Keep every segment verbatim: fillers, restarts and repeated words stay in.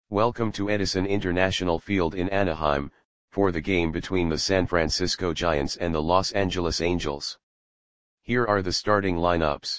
Welcome to Edison International Field in Anaheim, for the game between the San Francisco Giants and the Los Angeles Angels. Here are the starting lineups.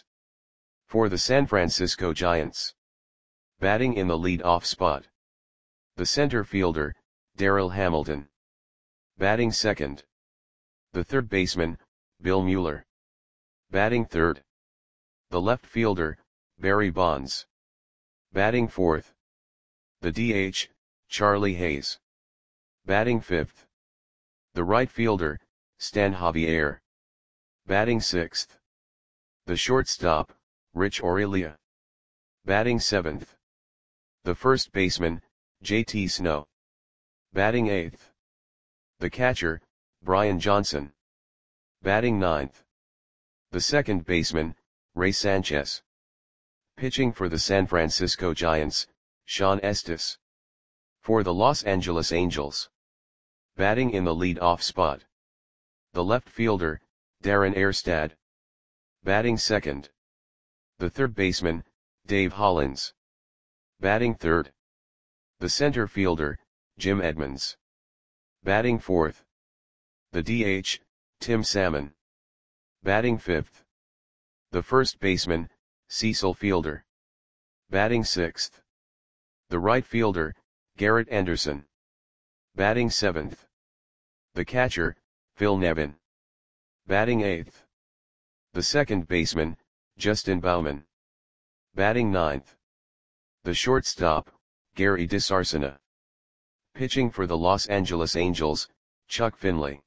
For the San Francisco Giants. Batting in the lead-off spot. The center fielder, Darryl Hamilton. Batting second. The third baseman, Bill Mueller. Batting third. The left fielder, Barry Bonds. Batting fourth. The D H, Charlie Hayes. Batting fifth. The right fielder, Stan Javier. Batting sixth. The shortstop, Rich Aurilia. Batting seventh. The first baseman, J T Snow. Batting eighth. The catcher, Brian Johnson. Batting ninth. The second baseman, Ray Sanchez. Pitching for the San Francisco Giants, Shawn Estes. For the Los Angeles Angels. Batting in the lead-off spot. The left fielder, Darren Erstad. Batting second. The third baseman, Dave Hollins. Batting third. The center fielder, Jim Edmonds. Batting fourth. The D H, Tim Salmon. Batting fifth. The first baseman, Cecil Fielder. Batting sixth. The right fielder, Garrett Anderson. Batting seventh. The catcher, Phil Nevin. Batting eighth. The second baseman, Justin Bauman. Batting ninth. The shortstop, Gary DiSarcina. Pitching for the Los Angeles Angels, Chuck Finley.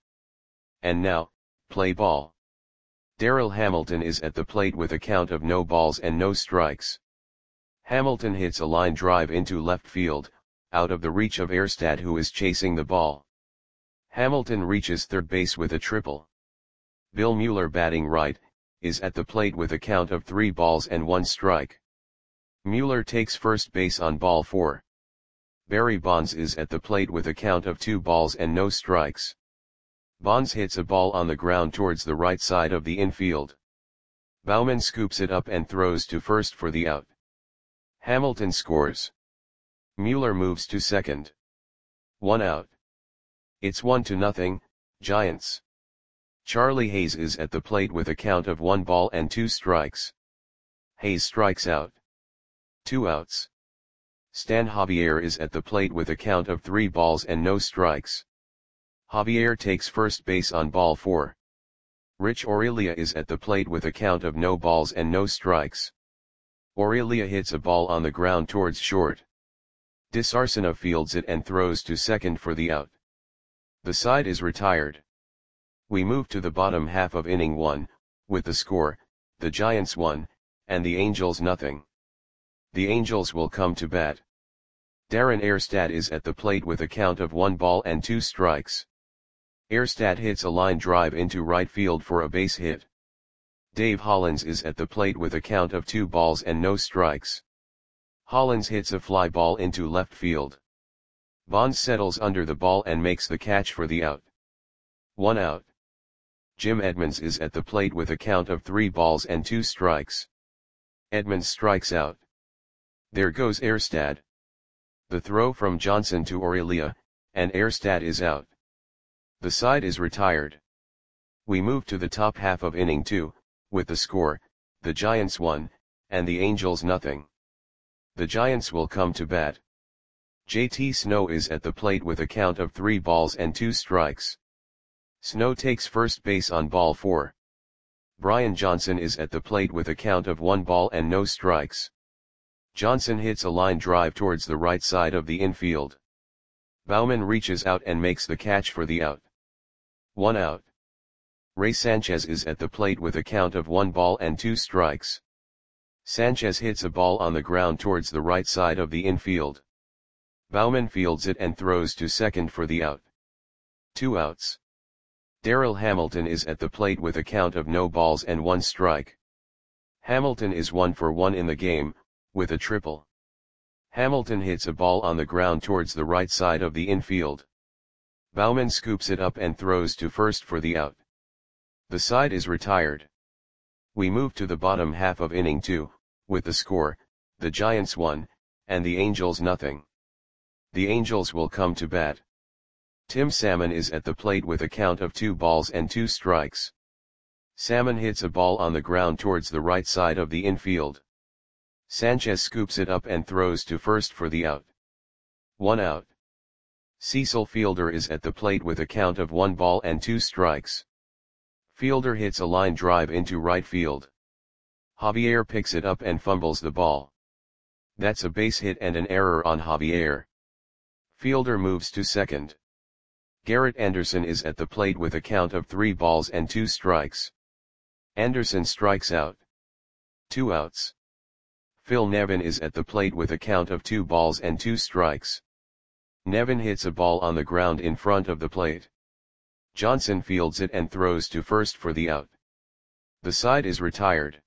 And now, play ball. Darryl Hamilton is at the plate with a count of no balls and no strikes. Hamilton hits a line drive into left field, out of the reach of Erstad, who is chasing the ball. Hamilton reaches third base with a triple. Bill Mueller, batting right, is at the plate with a count of three balls and one strike. Mueller takes first base on ball four. Barry Bonds is at the plate with a count of two balls and no strikes. Bonds hits a ball on the ground towards the right side of the infield. Bauman scoops it up and throws to first for the out. Hamilton scores. Mueller moves to second. One out. It's one to nothing, Giants. Charlie Hayes is at the plate with a count of one ball and two strikes. Hayes strikes out. Two outs. Stan Javier is at the plate with a count of three balls and no strikes. Javier takes first base on ball four. Rich Aurilia is at the plate with a count of no balls and no strikes. Aurilia hits a ball on the ground towards short. DiSarcina fields it and throws to second for the out. The side is retired. We move to the bottom half of inning one, with the score, the Giants one, and the Angels nothing. The Angels will come to bat. Darren Erstad is at the plate with a count of one ball and two strikes. Erstad hits a line drive into right field for a base hit. Dave Hollins is at the plate with a count of two balls and no strikes. Hollins hits a fly ball into left field. Bonds settles under the ball and makes the catch for the out. One out. Jim Edmonds is at the plate with a count of three balls and two strikes. Edmonds strikes out. There goes Erstad. The throw from Johnson to Aurilia, and Erstad is out. The side is retired. We move to the top half of inning two, with the score, the Giants one, and the Angels nothing. The Giants will come to bat. J T Snow is at the plate with a count of three balls and two strikes. Snow takes first base on ball four. Brian Johnson is at the plate with a count of one ball and no strikes. Johnson hits a line drive towards the right side of the infield. Bauman reaches out and makes the catch for the out. One out. Ray Sanchez is at the plate with a count of one ball and two strikes. Sanchez hits a ball on the ground towards the right side of the infield. Bauman fields it and throws to second for the out. Two outs. Darryl Hamilton is at the plate with a count of no balls and one strike. Hamilton is one for one in the game, with a triple. Hamilton hits a ball on the ground towards the right side of the infield. Bauman scoops it up and throws to first for the out. The side is retired. We move to the bottom half of inning two, with the score, the Giants one, and the Angels nothing. The Angels will come to bat. Tim Salmon is at the plate with a count of two balls and two strikes. Salmon hits a ball on the ground towards the right side of the infield. Sanchez scoops it up and throws to first for the out. One out. Cecil Fielder is at the plate with a count of one ball and two strikes. Fielder hits a line drive into right field. Javier picks it up and fumbles the ball. That's a base hit and an error on Javier. Fielder moves to second. Garrett Anderson is at the plate with a count of three balls and two strikes. Anderson strikes out. Two outs. Phil Nevin is at the plate with a count of two balls and two strikes. Nevin hits a ball on the ground in front of the plate. Johnson fields it and throws to first for the out. The side is retired.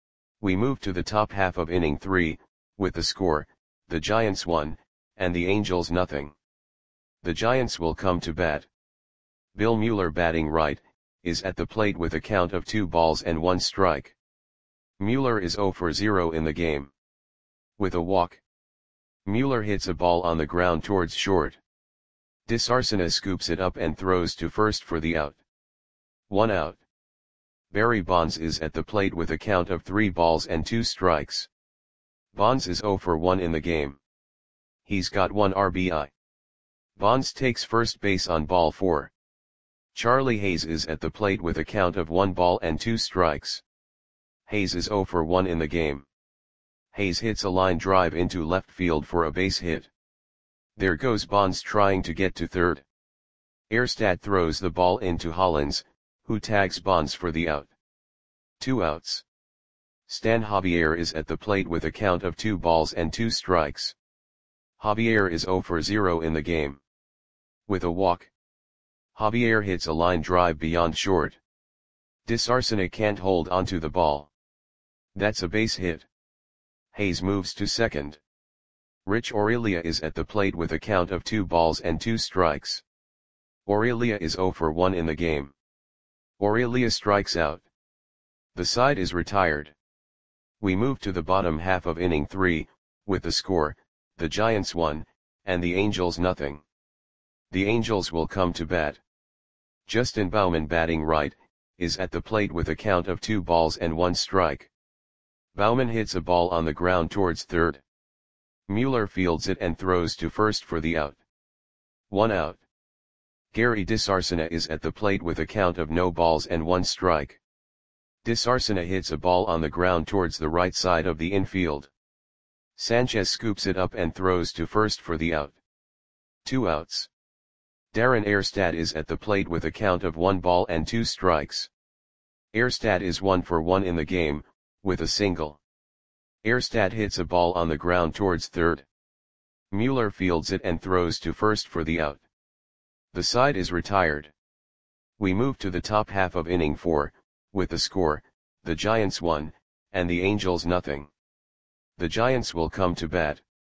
We move to the top half of inning three, with the score, the Giants one, and the Angels nothing. The Giants will come to bat. Bill Mueller, batting right, is at the plate with a count of two balls and one strike. Mueller is zero for zero in the game. With a walk. Mueller hits a ball on the ground towards short. DeSarcina scoops it up and throws to first for the out. One out. Barry Bonds is at the plate with a count of three balls and two strikes. Bonds is zero for one in the game. He's got one R B I. Bonds takes first base on ball four. Charlie Hayes is at the plate with a count of one ball and two strikes. Hayes is zero for one in the game. Hayes hits a line drive into left field for a base hit. There goes Bonds trying to get to third. Erstad throws the ball into Hollins, who tags Bonds for the out. Two outs. Stan Javier is at the plate with a count of two balls and two strikes. Javier is zero for zero in the game. With a walk. Javier hits a line drive beyond short. DeSarcina can't hold onto the ball. That's a base hit. Hayes moves to second. Rich Aurelia is at the plate with a count of two balls and two strikes. Aurelia is zero for one in the game. Aurelia strikes out. The side is retired. We move to the bottom half of inning three, with the score, the Giants one, and the Angels nothing. The Angels will come to bat. Justin Bauman, batting right, is at the plate with a count of two balls and one strike. Bauman hits a ball on the ground towards third. Mueller fields it and throws to first for the out. One out. Gary DeSarcina is at the plate with a count of no balls and one strike. DeSarcina hits a ball on the ground towards the right side of the infield. Sanchez scoops it up and throws to first for the out. Two outs. Darren Erstad is at the plate with a count of one ball and two strikes. Erstad is one for one in the game, with a single. Erstad hits a ball on the ground towards third. Mueller fields it and throws to first for the out. The side is retired. We move to the top half of inning four, with the score, the Giants one, and the Angels nothing. The Giants will come to bat.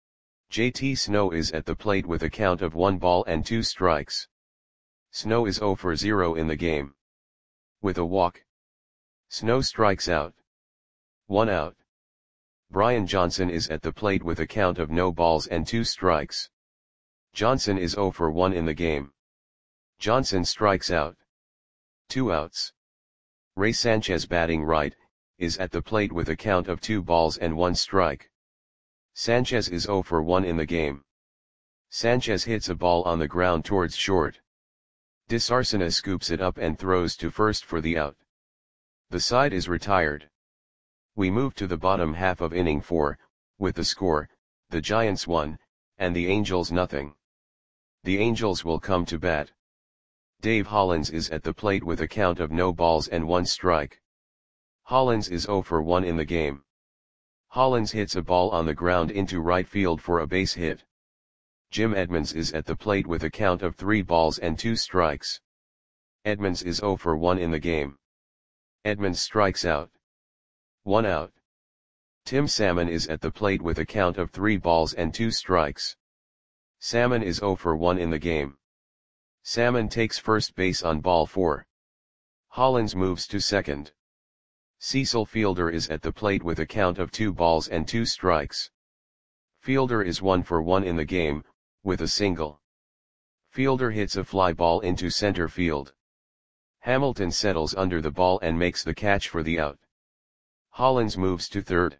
J T Snow is at the plate with a count of one ball and two strikes. Snow is zero for zero in the game. With a walk. Snow strikes out. One out. Brian Johnson is at the plate with a count of no balls and two strikes. Johnson is zero for one in the game. Johnson strikes out. Two outs. Ray Sanchez, batting right, is at the plate with a count of two balls and one strike. Sanchez is zero for one in the game. Sanchez hits a ball on the ground towards short. DeSarcina scoops it up and throws to first for the out. The side is retired. We move to the bottom half of inning four, with the score, the Giants one, and the Angels nothing. The Angels will come to bat. Dave Hollins is at the plate with a count of no balls and one strike. Hollins is zero for one in the game. Hollins hits a ball on the ground into right field for a base hit. Jim Edmonds is at the plate with a count of three balls and two strikes. Edmonds is zero for one in the game. Edmonds strikes out. One out. Tim Salmon is at the plate with a count of three balls and two strikes. Salmon is zero for one in the game. Salmon takes first base on ball four. Hollins moves to second. Cecil Fielder is at the plate with a count of two balls and two strikes. Fielder is one for one in the game, with a single. Fielder hits a fly ball into center field. Hamilton settles under the ball and makes the catch for the out. Hollins moves to third.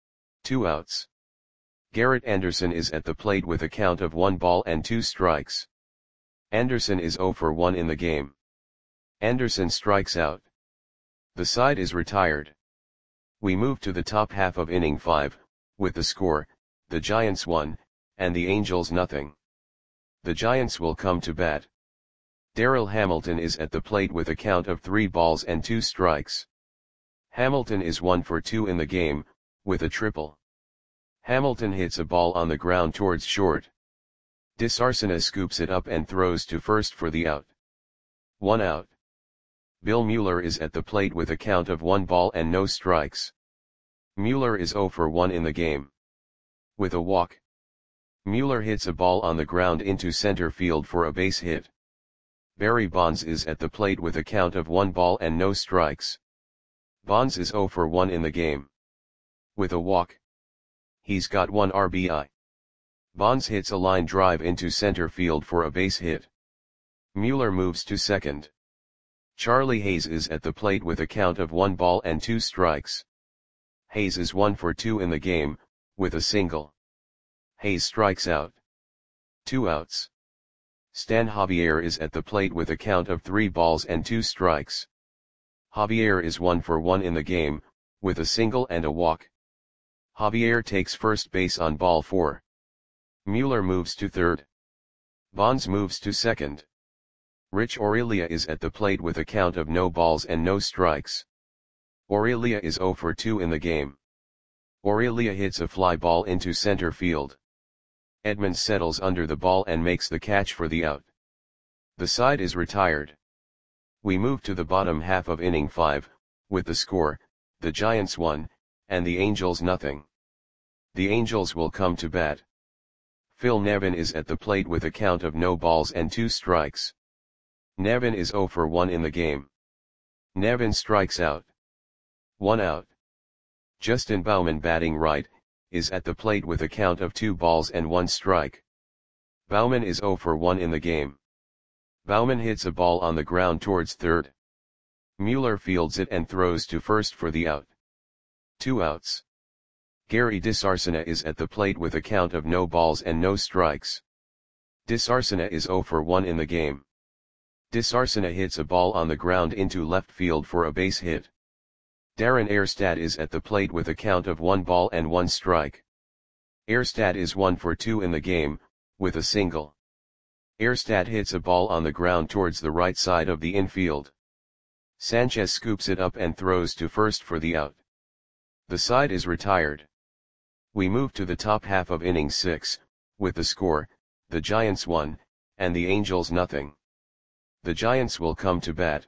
Two outs. Garrett Anderson is at the plate with a count of one ball and two strikes. Anderson is zero for one in the game. Anderson strikes out. The side is retired. We move to the top half of inning five, with the score, the Giants one, and the Angels nothing. The Giants will come to bat. Darryl Hamilton is at the plate with a count of three balls and two strikes. Hamilton is one for two in the game, with a triple. Hamilton hits a ball on the ground towards short. DeSarcina scoops it up and throws to first for the out. One out. Bill Mueller is at the plate with a count of one ball and no strikes. Mueller is zero for one in the game. With a walk. Mueller hits a ball on the ground into center field for a base hit. Barry Bonds is at the plate with a count of one ball and no strikes. Bonds is zero for one in the game. With a walk. He's got one R B I. Bonds hits a line drive into center field for a base hit. Mueller moves to second. Charlie Hayes is at the plate with a count of one ball and two strikes. Hayes is one for two in the game, with a single. Hayes strikes out. Two outs. Stan Javier is at the plate with a count of three balls and two strikes. Javier is one for one in the game, with a single and a walk. Javier takes first base on ball four. Mueller moves to third. Bonds moves to second. Rich Aurelia is at the plate with a count of no balls and no strikes. Aurelia is zero for two in the game. Aurelia hits a fly ball into center field. Edmonds settles under the ball and makes the catch for the out. The side is retired. We move to the bottom half of inning five, with the score, the Giants one, and the Angels nothing. The Angels will come to bat. Phil Nevin is at the plate with a count of no balls and two strikes. Nevin is zero for one in the game. Nevin strikes out. One out. Justin Bauman, batting right, is at the plate with a count of two balls and one strike. Bauman is zero for one in the game. Bauman hits a ball on the ground towards third. Mueller fields it and throws to first for the out. Two outs. Gary DeSarcina is at the plate with a count of no balls and no strikes. DeSarcina is zero for one in the game. DeSarcina hits a ball on the ground into left field for a base hit. Darren Erstad is at the plate with a count of one ball and one strike. Erstad is one for two in the game, with a single. Erstad hits a ball on the ground towards the right side of the infield. Sanchez scoops it up and throws to first for the out. The side is retired. We move to the top half of inning six, with the score, the Giants one, and the Angels nothing. The Giants will come to bat.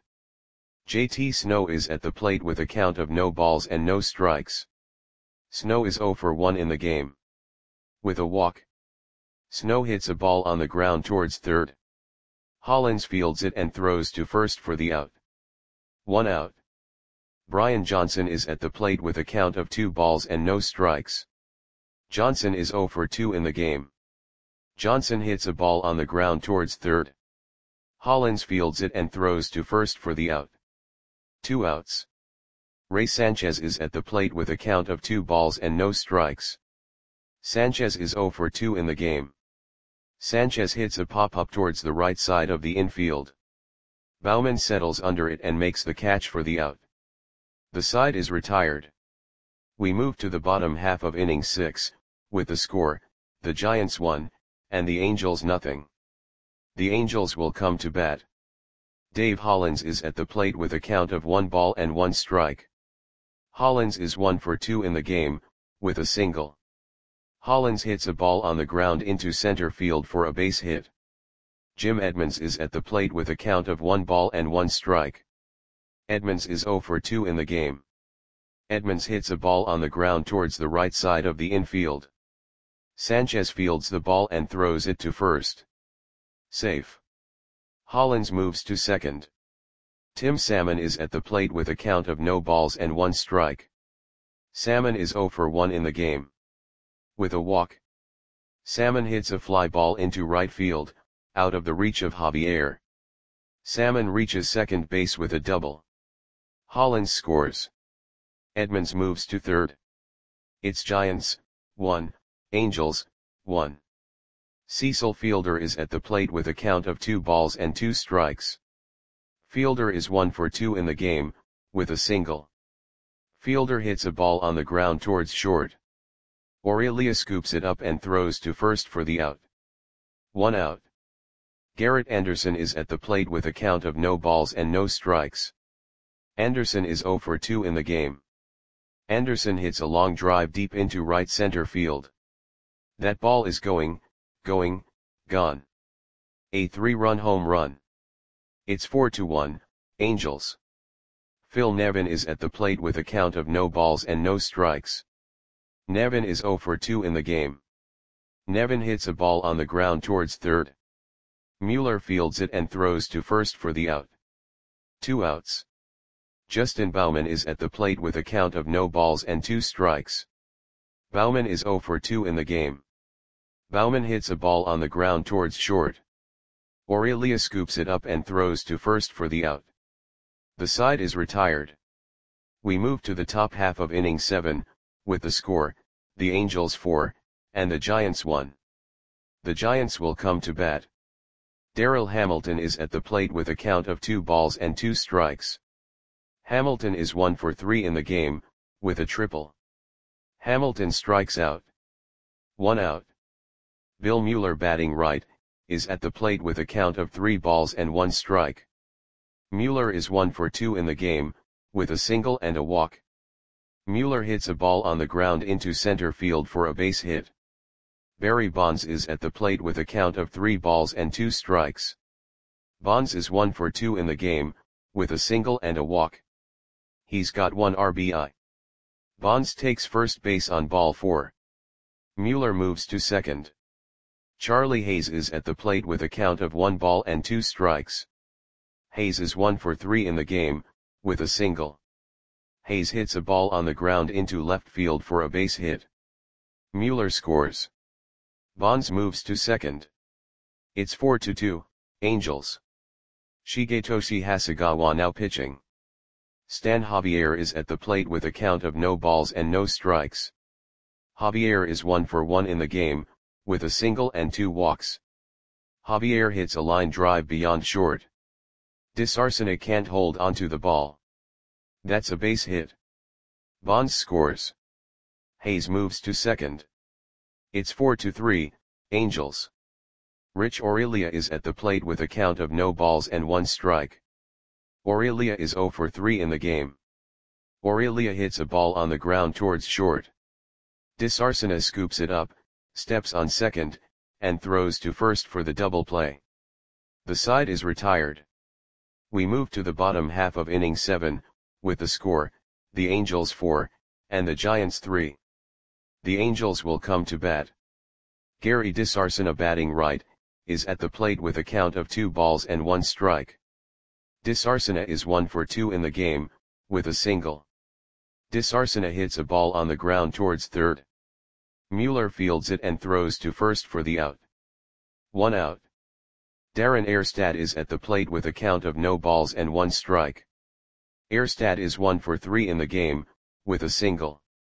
J T Snow is at the plate with a count of no balls and no strikes. Snow is zero for one in the game. With a walk. Snow hits a ball on the ground towards third. Hollins fields it and throws to first for the out. One out. Brian Johnson is at the plate with a count of two balls and no strikes. Johnson is zero for two in the game. Johnson hits a ball on the ground towards third. Hollins fields it and throws to first for the out. Two outs. Ray Sanchez is at the plate with a count of two balls and no strikes. Sanchez is zero for two in the game. Sanchez hits a pop-up towards the right side of the infield. Bauman settles under it and makes the catch for the out. The side is retired. We move to the bottom half of inning six, with the score, the Giants one, and the Angels nothing. The Angels will come to bat. Dave Hollins is at the plate with a count of one ball and one strike. Hollins is one for two in the game, with a single. Hollins hits a ball on the ground into center field for a base hit. Jim Edmonds is at the plate with a count of one ball and one strike. Edmonds is zero for two in the game. Edmonds hits a ball on the ground towards the right side of the infield. Sanchez fields the ball and throws it to first. Safe. Hollins moves to second. Tim Salmon is at the plate with a count of no balls and one strike. Salmon is zero for one in the game. With a walk. Salmon hits a fly ball into right field, out of the reach of Javier. Salmon reaches second base with a double. Hollins scores. Edmonds moves to third. It's Giants, one, Angels, one. Cecil Fielder is at the plate with a count of two balls and two strikes. Fielder is one for two in the game, with a single. Fielder hits a ball on the ground towards short. Aurelia scoops it up and throws to first for the out. One out. Garrett Anderson is at the plate with a count of no balls and no strikes. Anderson is zero for two in the game. Anderson hits a long drive deep into right center field. That ball is going, going, gone. A three-run home run. It's four to one, Angels. Phil Nevin is at the plate with a count of no balls and no strikes. Nevin is zero for two in the game. Nevin hits a ball on the ground towards third. Mueller fields it and throws to first for the out. Two outs. Justin Bauman is at the plate with a count of no balls and two strikes. Bauman is zero for two in the game. Bauman hits a ball on the ground towards short. Aurelia scoops it up and throws to first for the out. The side is retired. We move to the top half of inning seven, with the score, the Angels four, and the Giants one. The Giants will come to bat. Darryl Hamilton is at the plate with a count of two balls and two strikes. Hamilton is one for three in the game, with a triple. Hamilton strikes out. One out. Bill Mueller, batting right, is at the plate with a count of three balls and one strike. Mueller is one for two in the game, with a single and a walk. Mueller hits a ball on the ground into center field for a base hit. Barry Bonds is at the plate with a count of three balls and two strikes. Bonds is one for two in the game, with a single and a walk. He's got one R B I. Bonds takes first base on ball four. Mueller moves to second. Charlie Hayes is at the plate with a count of one ball and two strikes. Hayes is one for three in the game, with a single. Hayes hits a ball on the ground into left field for a base hit. Mueller scores. Bonds moves to second. It's four to two, Angels. Shigetoshi Hasegawa now pitching. Stan Javier is at the plate with a count of no balls and no strikes. Javier is one for one in the game, with a single and two walks. Javier hits a line drive beyond short. DeSarcina can't hold onto the ball. That's a base hit. Bonds scores. Hayes moves to second. It's four to three, Angels. Rich Aurelia is at the plate with a count of no balls and one strike. Aurelia is zero for three in the game. Aurelia hits a ball on the ground towards short. DeSarcina scoops it up, steps on second, and throws to first for the double play. The side is retired. We move to the bottom half of inning seven, with the score, the Angels four, and the Giants three. The Angels will come to bat. Gary DeSarcina, batting right, is at the plate with a count of two balls and one strike. DeSarcina is one for two in the game, with a single. DeSarcina hits a ball on the ground towards third. Mueller fields it and throws to first for the out. One out. Darren Erstad is at the plate with a count of no balls and one strike. Erstad is one for three in the game, with a single.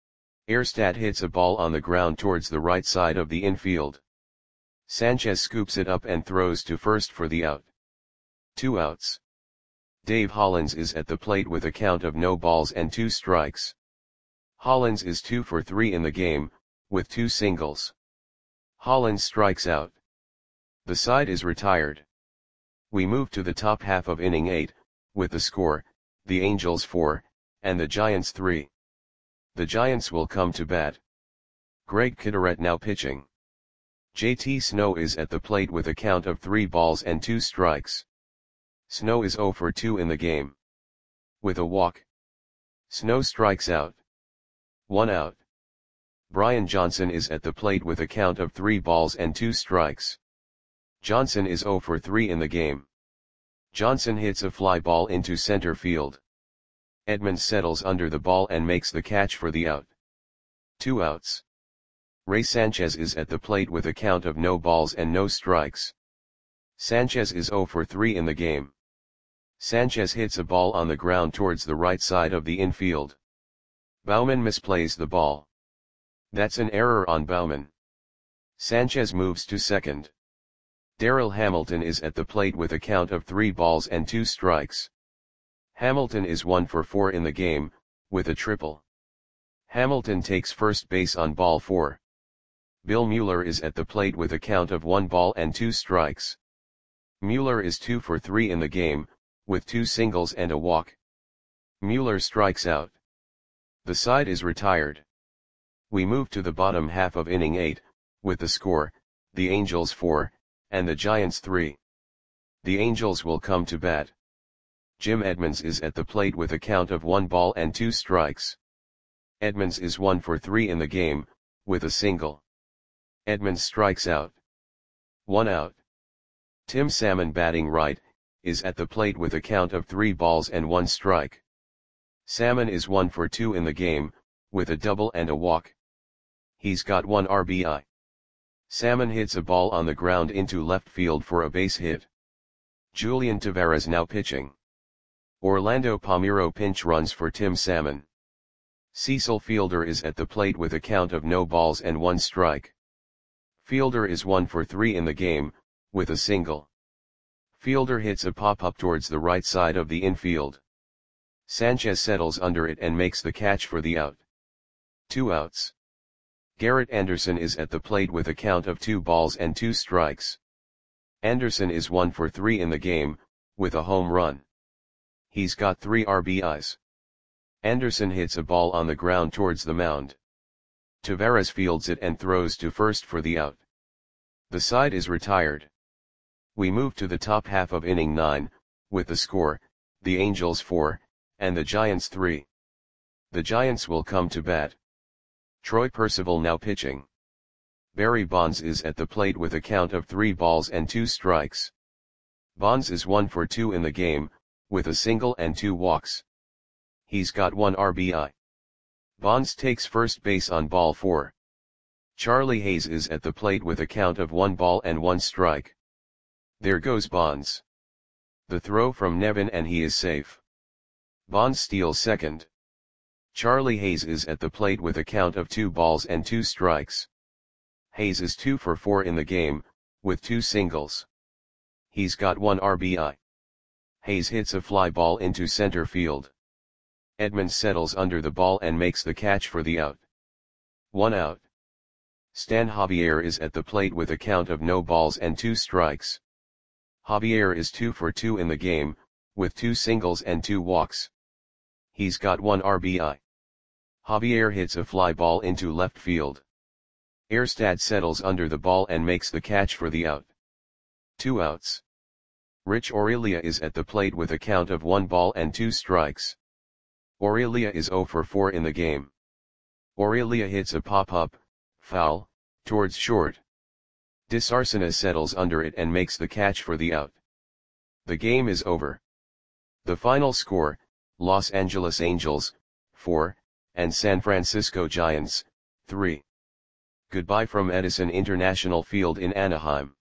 Erstad hits a ball on the ground towards the right side of the infield. Sanchez scoops it up and throws to first for the out. Two outs. Dave Hollins is at the plate with a count of no balls and two strikes. Hollins is two for three in the game, with two singles. Hollins strikes out. The side is retired. We move to the top half of inning eight, with the score, the Angels four, and the Giants three. The Giants will come to bat. Greg Kideret now pitching. J T Snow is at the plate with a count of three balls and two strikes. Snow is zero for two in the game. With a walk. Snow strikes out. One out. Brian Johnson is at the plate with a count of three balls and two strikes. Johnson is zero for three in the game. Johnson hits a fly ball into center field. Edmonds settles under the ball and makes the catch for the out. Two outs. Ray Sanchez is at the plate with a count of no balls and no strikes. Sanchez is zero for three in the game. Sanchez hits a ball on the ground towards the right side of the infield. Baumann misplays the ball. That's an error on Baumann. Sanchez moves to second. Darryl Hamilton is at the plate with a count of three balls and two strikes. Hamilton is one for four in the game, with a triple. Hamilton takes first base on ball four. Bill Mueller is at the plate with a count of one ball and two strikes. Mueller is two for three in the game, with two singles and a walk. Mueller strikes out. The side is retired. We move to the bottom half of inning eight, with the score, the Angels four, and the Giants three. The Angels will come to bat. Jim Edmonds is at the plate with a count of one ball and two strikes. Edmonds is one for three in the game, with a single. Edmonds strikes out. One out. Tim Salmon, batting right, is at the plate with a count of three balls and one strike. Salmon is one for two in the game, with a double and a walk. He's got one R B I. Salmon hits a ball on the ground into left field for a base hit. Julian Taveras now pitching. Orlando Palmeiro pinch runs for Tim Salmon. Cecil Fielder is at the plate with a count of no balls and one strike. Fielder is one for three in the game, with a single. Fielder hits a pop-up towards the right side of the infield. Sanchez settles under it and makes the catch for the out. Two outs. Garrett Anderson is at the plate with a count of two balls and two strikes. Anderson is one for three in the game, with a home run. He's got three R B Is. Anderson hits a ball on the ground towards the mound. Taveras fields it and throws to first for the out. The side is retired. We move to the top half of inning nine, with the score, the Angels four, and the Giants three. The Giants will come to bat. Troy Percival now pitching. Barry Bonds is at the plate with a count of three balls and two strikes. Bonds is one for two in the game, with a single and two walks. He's got one R B I. Bonds takes first base on ball four. Charlie Hayes is at the plate with a count of one ball and one strike. There goes Bonds. The throw from Nevin and he is safe. Bonds steals second. Charlie Hayes is at the plate with a count of two balls and two strikes. Hayes is two for four in the game, with two singles. He's got one R B I. Hayes hits a fly ball into center field. Edmonds settles under the ball and makes the catch for the out. One out. Stan Javier is at the plate with a count of no balls and two strikes. Javier is two for two in the game, with two singles and two walks. He's got one R B I. Javier hits a fly ball into left field. Erstad settles under the ball and makes the catch for the out. Two outs. Rich Aurelia is at the plate with a count of one ball and two strikes. Aurelia is zero for four in the game. Aurelia hits a pop-up, foul, towards short. Disarcina settles under it and makes the catch for the out. The game is over. The final score, Los Angeles Angels, four, and San Francisco Giants, three. Goodbye from Edison International Field in Anaheim.